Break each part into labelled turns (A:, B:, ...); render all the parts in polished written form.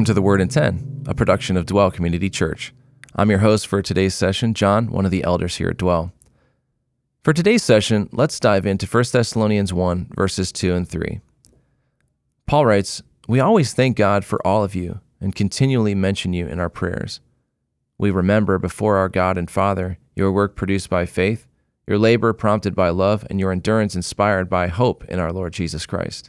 A: Welcome to The Word in 10, a production of Dwell Community Church. I'm your host for today's session, John, one of the elders here at Dwell. For today's session, let's dive into 1 Thessalonians 1, verses 2 and 3. Paul writes, "We always thank God for all of you and continually mention you in our prayers. We remember before our God and Father your work produced by faith, your labor prompted by love, and your endurance inspired by hope in our Lord Jesus Christ."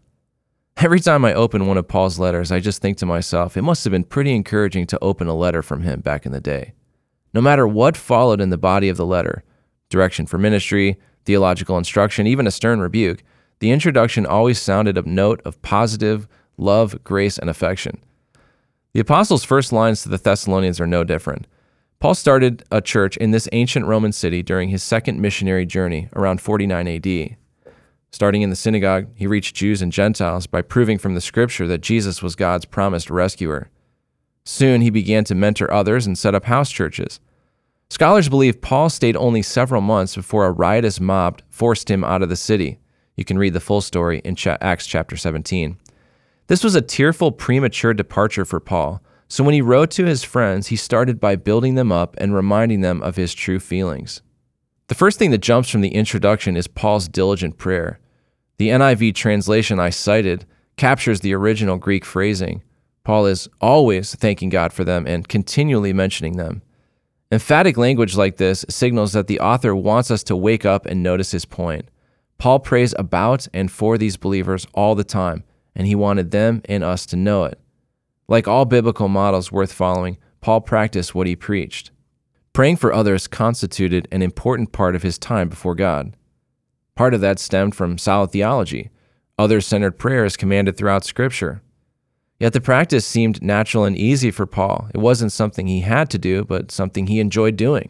A: Every time I open one of Paul's letters, I just think to myself, it must have been pretty encouraging to open a letter from him back in the day. No matter what followed in the body of the letter, direction for ministry, theological instruction, even a stern rebuke, the introduction always sounded a note of positive love, grace, and affection. The apostle's first lines to the Thessalonians are no different. Paul started a church in this ancient Roman city during his second missionary journey around 49 AD. Starting in the synagogue, he reached Jews and Gentiles by proving from the scripture that Jesus was God's promised rescuer. Soon he began to mentor others and set up house churches. Scholars believe Paul stayed only several months before a riotous mob forced him out of the city. You can read the full story in Acts chapter 17. This was a tearful, premature departure for Paul, so when he wrote to his friends, he started by building them up and reminding them of his true feelings. The first thing that jumps from the introduction is Paul's diligent prayer. The NIV translation I cited captures the original Greek phrasing. Paul is always thanking God for them and continually mentioning them. Emphatic language like this signals that the author wants us to wake up and notice his point. Paul prays about and for these believers all the time, and he wanted them and us to know it. Like all biblical models worth following, Paul practiced what he preached. Praying for others constituted an important part of his time before God. Part of that stemmed from solid theology. Other-centered prayer is commanded throughout Scripture. Yet the practice seemed natural and easy for Paul. It wasn't something he had to do, but something he enjoyed doing.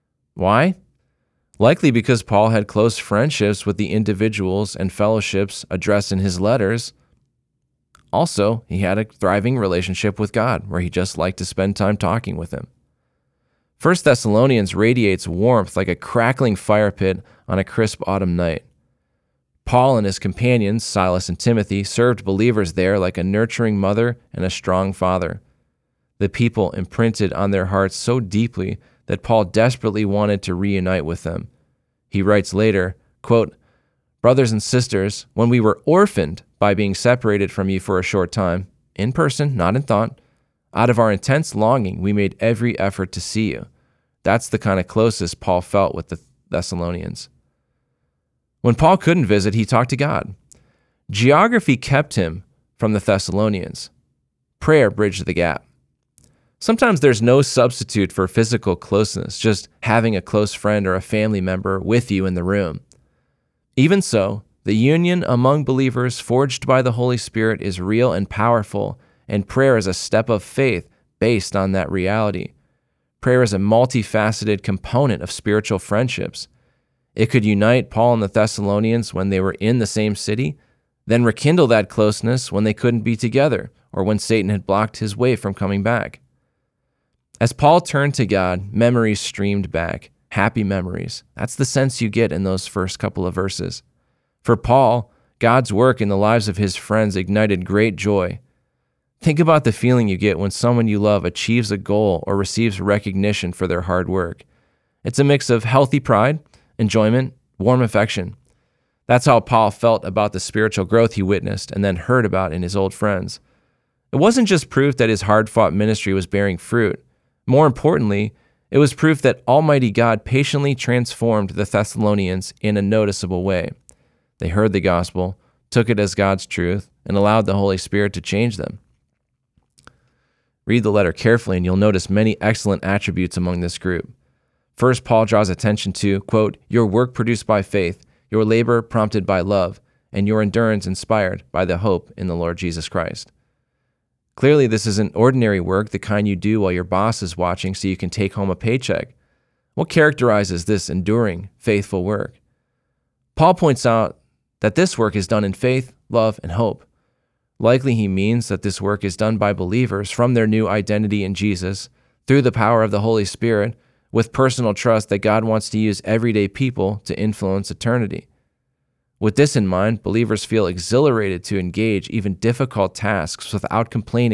A: Why? Likely because Paul had close friendships with the individuals and fellowships addressed in his letters. Also, he had a thriving relationship with God, where he just liked to spend time talking with him. 1 Thessalonians radiates warmth like a crackling fire pit on a crisp autumn night. Paul and his companions, Silas and Timothy, served believers there like a nurturing mother and a strong father. The people imprinted on their hearts so deeply that Paul desperately wanted to reunite with them. He writes later, quote, "Brothers and sisters, when we were orphaned by being separated from you for a short time, in person, not in thought, out of our intense longing, we made every effort to see you." That's the kind of closeness Paul felt with the Thessalonians. When Paul couldn't visit, he talked to God. Geography kept him from the Thessalonians. Prayer bridged the gap. Sometimes there's no substitute for physical closeness, just having a close friend or a family member with you in the room. Even so, the union among believers forged by the Holy Spirit is real and powerful, and prayer is a step of faith based on that reality. Prayer is a multifaceted component of spiritual friendships. It could unite Paul and the Thessalonians when they were in the same city, then rekindle that closeness when they couldn't be together or when Satan had blocked his way from coming back. As Paul turned to God, memories streamed back, happy memories. That's the sense you get in those first couple of verses. For Paul, God's work in the lives of his friends ignited great joy. Think about the feeling you get when someone you love achieves a goal or receives recognition for their hard work. It's a mix of healthy pride, enjoyment, warm affection. That's how Paul felt about the spiritual growth he witnessed and then heard about in his old friends. It wasn't just proof that his hard-fought ministry was bearing fruit. More importantly, it was proof that Almighty God patiently transformed the Thessalonians in a noticeable way. They heard the gospel, took it as God's truth, and allowed the Holy Spirit to change them. Read the letter carefully and you'll notice many excellent attributes among this group. First, Paul draws attention to, quote, "your work produced by faith, your labor prompted by love, and your endurance inspired by the hope in the Lord Jesus Christ." Clearly, this isn't ordinary work, the kind you do while your boss is watching so you can take home a paycheck. What characterizes this enduring, faithful work? Paul points out that this work is done in faith, love, and hope. Likely he means that this work is done by believers from their new identity in Jesus, through the power of the Holy Spirit, with personal trust that God wants to use everyday people to influence eternity. With this in mind, believers feel exhilarated to engage even difficult tasks without complaining,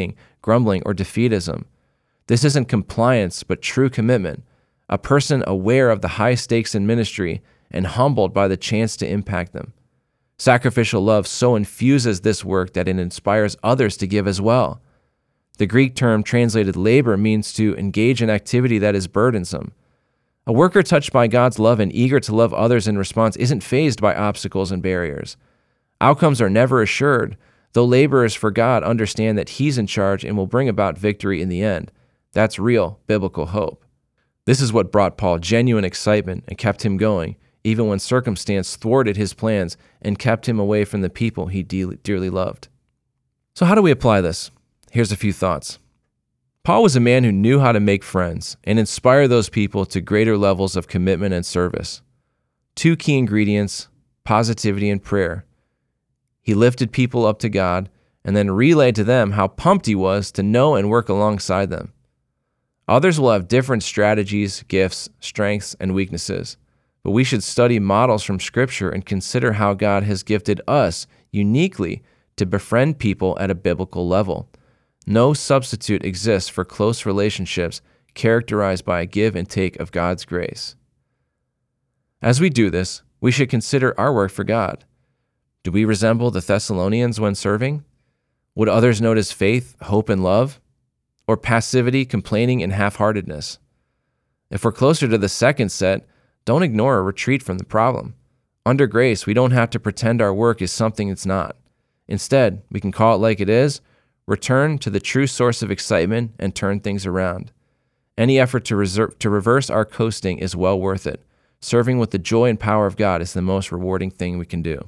A: grumbling, or defeatism. This isn't compliance, but true commitment, a person aware of the high stakes in ministry and humbled by the chance to impact them. Sacrificial love so infuses this work that it inspires others to give as well. The Greek term translated labor means to engage in activity that is burdensome. A worker touched by God's love and eager to love others in response isn't fazed by obstacles and barriers. Outcomes are never assured, though laborers for God understand that He's in charge and will bring about victory in the end. That's real biblical hope. This is what brought Paul genuine excitement and kept him going, even when circumstance thwarted his plans and kept him away from the people he dearly loved. So how do we apply this? Here's a few thoughts. Paul was a man who knew how to make friends and inspire those people to greater levels of commitment and service. Two key ingredients: positivity and prayer. He lifted people up to God and then relayed to them how pumped he was to know and work alongside them. Others will have different strategies, gifts, strengths, and weaknesses, but we should study models from Scripture and consider how God has gifted us uniquely to befriend people at a biblical level. No substitute exists for close relationships characterized by a give and take of God's grace. As we do this, we should consider our work for God. Do we resemble the Thessalonians when serving? Would others notice faith, hope, and love? Or passivity, complaining, and half-heartedness? If we're closer to the second set, don't ignore or retreat from the problem. Under grace, we don't have to pretend our work is something it's not. Instead, we can call it like it is, return to the true source of excitement, and turn things around. Any effort to reverse our coasting is well worth it. Serving with the joy and power of God is the most rewarding thing we can do.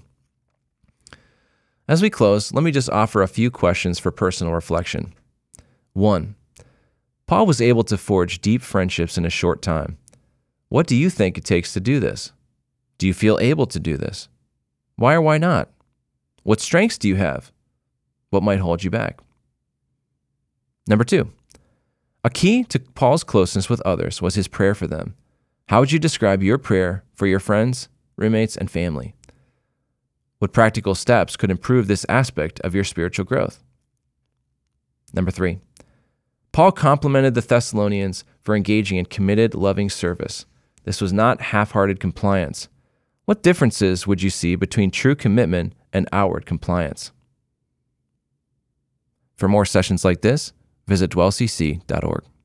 A: As we close, let me just offer a few questions for personal reflection. 1. Paul was able to forge deep friendships in a short time. What do you think it takes to do this? Do you feel able to do this? Why or why not? What strengths do you have? What might hold you back? Number 2. A key to Paul's closeness with others was his prayer for them. How would you describe your prayer for your friends, roommates, and family? What practical steps could improve this aspect of your spiritual growth? Number 3. Paul complimented the Thessalonians for engaging in committed, loving service. This was not half-hearted compliance. What differences would you see between true commitment and outward compliance? For more sessions like this, visit dwellcc.org.